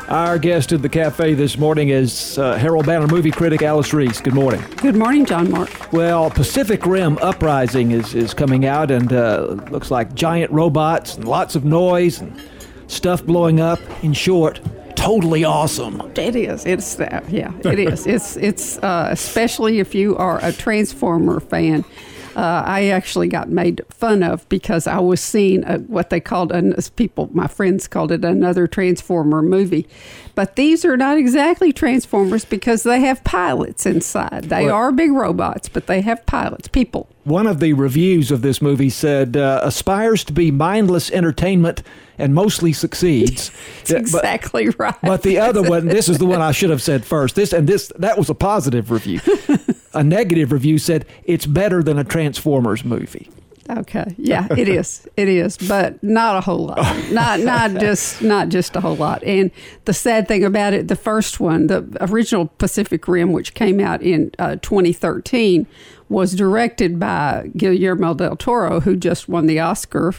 Our guest at the cafe this morning is Herald Banner movie critic Alice Reese. Good morning. Good morning, John Mark. Well, Pacific Rim Uprising is coming out, and looks like giant robots and lots of noise and stuff blowing up. In short, totally awesome. It is. It's that. Yeah, it is. It's especially if you are a Transformer fan. I actually got made fun of because I was seeing what they called, my friends called it, another Transformer movie. But these are not exactly Transformers because they have pilots inside. They are big robots, but they have pilots, people. One of the reviews of this movie said, aspires to be mindless entertainment and mostly succeeds. That's exactly right. But the other one, this is the one I should have said first. That was a positive review. A negative review said, it's better than a Transformers movie. Okay. Yeah, it is. It is, but not a whole lot. Not just a whole lot. And the sad thing about it, the first one, the original Pacific Rim, which came out in 2013, was directed by Guillermo del Toro, who just won the Oscar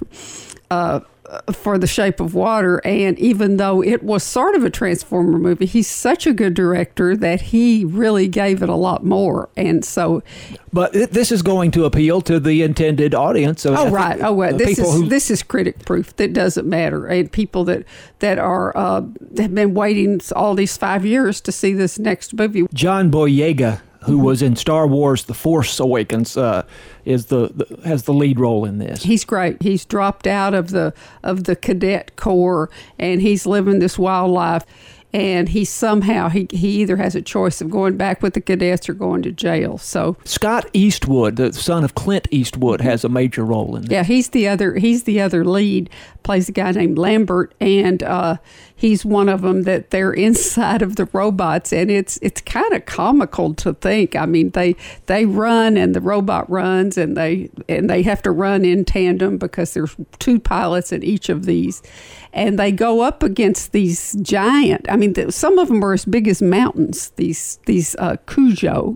for The Shape of Water. And even though it was sort of a Transformer movie, he's such a good director that he really gave it a lot more. And so, but this is going to appeal to the intended audience. So this is critic proof. That doesn't matter. And people that are have been waiting all these 5 years to see this next movie. John Boyega, who was in Star Wars The Force Awakens, has the lead role in this. He's great. He's dropped out of the cadet corps, and he's living this wild life. And he either has a choice of going back with the cadets or going to jail. So Scott Eastwood, the son of Clint Eastwood, has a major role in this. Yeah, he's the other lead. Plays a guy named Lambert, and he's one of them that they're inside of the robots, and it's kind of comical to think. I mean, they run and the robot runs, and they have to run in tandem because there's two pilots in each of these, and they go up against these giant. I mean, some of them are as big as mountains. These Kuja.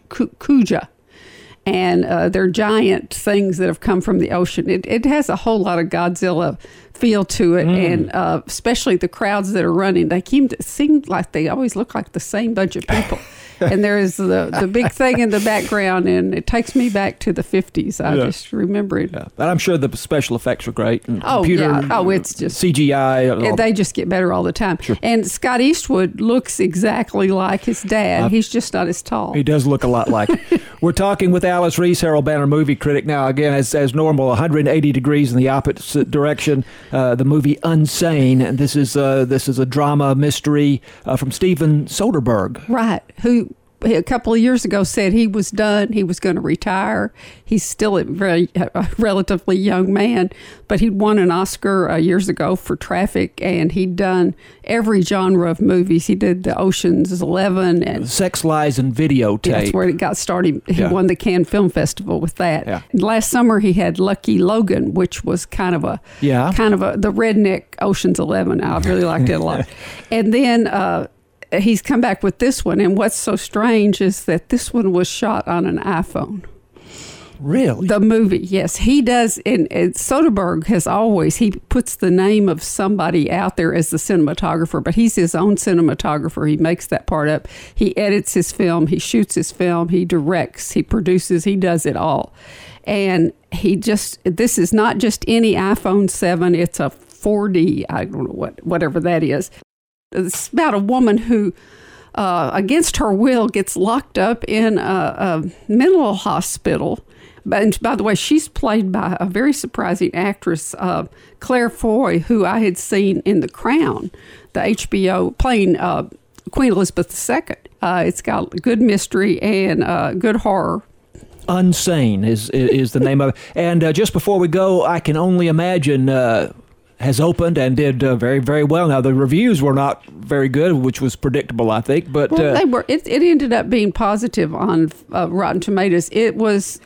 And they're giant things that have come from the ocean. It has a whole lot of Godzilla feel to it, and especially the crowds that are running. They seem like they always look like the same bunch of people. And there is the big thing in the background, and it takes me back to the 50s. I just remember it. Yeah. But I'm sure the special effects are great. And it's just CGI. They just get better all the time. Sure. And Scott Eastwood looks exactly like his dad. He's just not as tall. He does look a lot like it. We're talking with Alice Reese, Herald Banner movie critic. Now, again, as normal, 180 degrees in the opposite direction. The movie Unsane, and this is a drama mystery from Steven Soderbergh, right? Who a couple of years ago said he was done. He was going to retire. He's still a relatively young man, but he'd won an Oscar years ago for Traffic, and he'd done every genre of movies. He did the Ocean's 11 and Sex, Lies, and Videotape. That's where it got started. He won the Cannes Film Festival with that. Yeah. Last summer he had Lucky Logan, which was kind of the redneck Ocean's 11. I really liked it a lot. And then he's come back with this one, and what's so strange is that this one was shot on an iPhone. Really? The movie, yes. He does, and Soderbergh he puts the name of somebody out there as the cinematographer, but he's his own cinematographer. He makes that part up. He edits his film, he shoots his film, he directs, he produces, he does it all. And this is not just any iPhone 7, it's a 4D, I don't know whatever that is. It's about a woman who, against her will, gets locked up in a mental hospital. And by the way, she's played by a very surprising actress, Claire Foy, who I had seen in The Crown, the HBO, playing Queen Elizabeth II. It's got good mystery and good horror. Unsane is the name of it. And just before we go, I can only imagine has opened and did very, very well. Now, the reviews were not very good, which was predictable, I think. But they were. It ended up being positive on Rotten Tomatoes. It was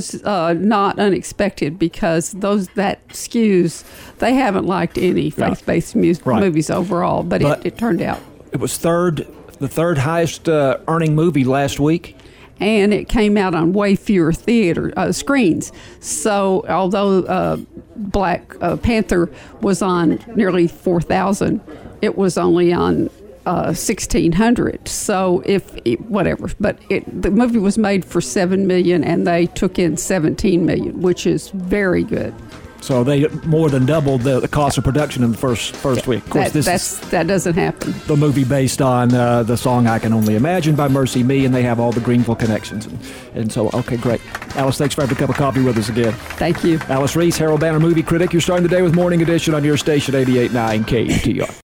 not unexpected because that skews. They haven't liked any faith-based movies overall, but it turned out. It was the third highest earning movie last week. And it came out on way fewer theater screens. So although Black Panther was on nearly 4,000, it was only on 1,600. So the movie was made for $7 million, and they took in $17 million, which is very good. So they more than doubled the cost of production in the first week. Of course, that doesn't happen. The movie based on the song "I Can Only Imagine" by Mercy Me, and they have all the Greenville connections. And so, okay, great. Alice, thanks for having a cup of coffee with us again. Thank you. Alice Reese, Harold Banner movie critic. You're starting the day with Morning Edition on your station 88.9 KUTR.